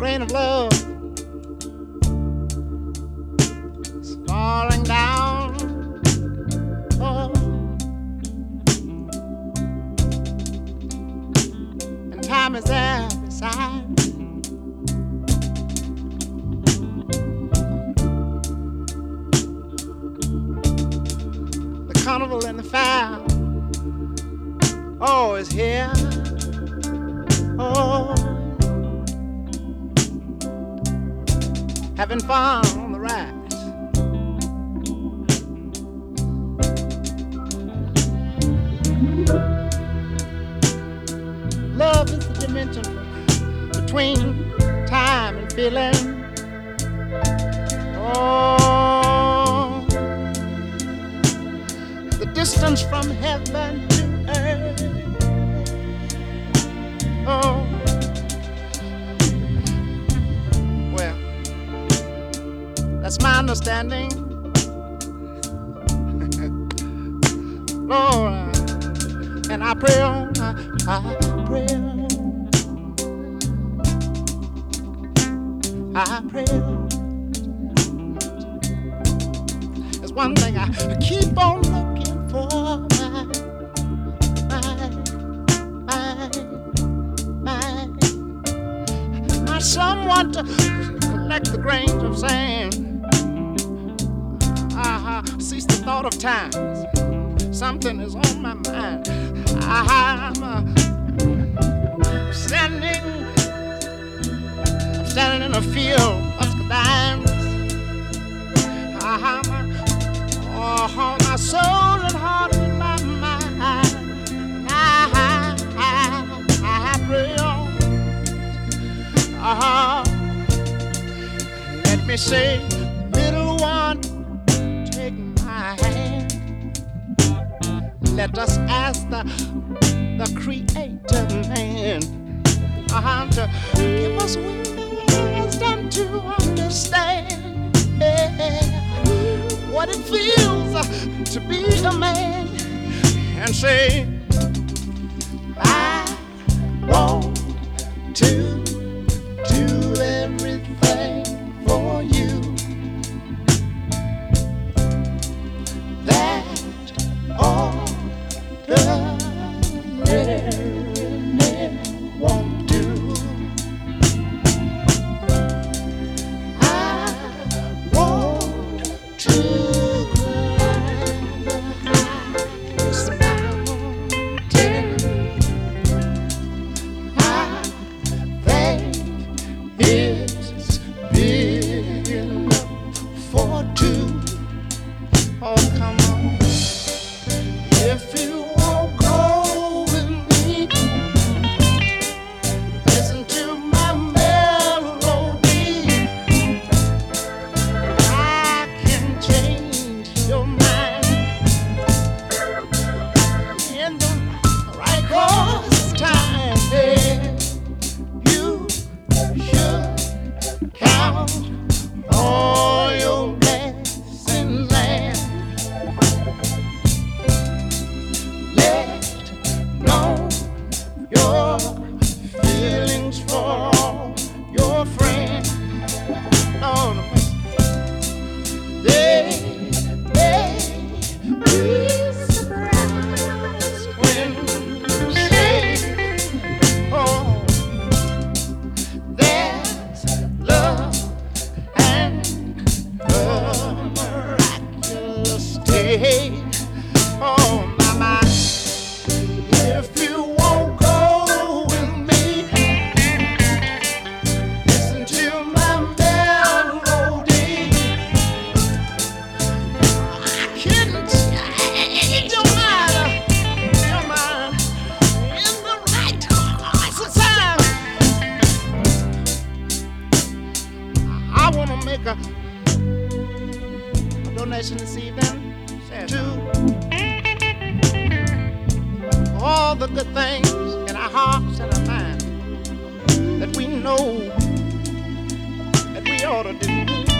rain of love is falling down. Oh, and time is there beside. The carnival and the fair, oh, is here. Oh, having fun on the rise. Love is the dimension between time and feeling. Oh, the distance from heaven to earth. Oh, well, that's my understanding. Lord, and I pray on, I pray on, I pray on. There's one thing I keep on looking for, someone to collect the grains of sand. Cease the thought of time. Something is on my mind. I'm standing in a field of dimes. My soul and heart and my mind. I pray on. Let me say, little one, take my hand. Let us ask the Creator man to give us wisdom to understand what it feels to be a man, and say, I want to do everything for you that all the men won't do. I want to climb the highest mountain. I think it's big enough for two. Oh, come on. If you won't go with me, listen to my melody. I can change your mind in the right course of time. You should count all your blessings and let know your feelings for your friends. Oh, no. They be surprised when you say, oh, there's love and a miraculous day. Oh, my mind. If you won't go with me, listen to my melody. I can change your mind in the right course of time. I want to make a donation this evening to all the good things in our hearts and our minds that we know that we ought to do.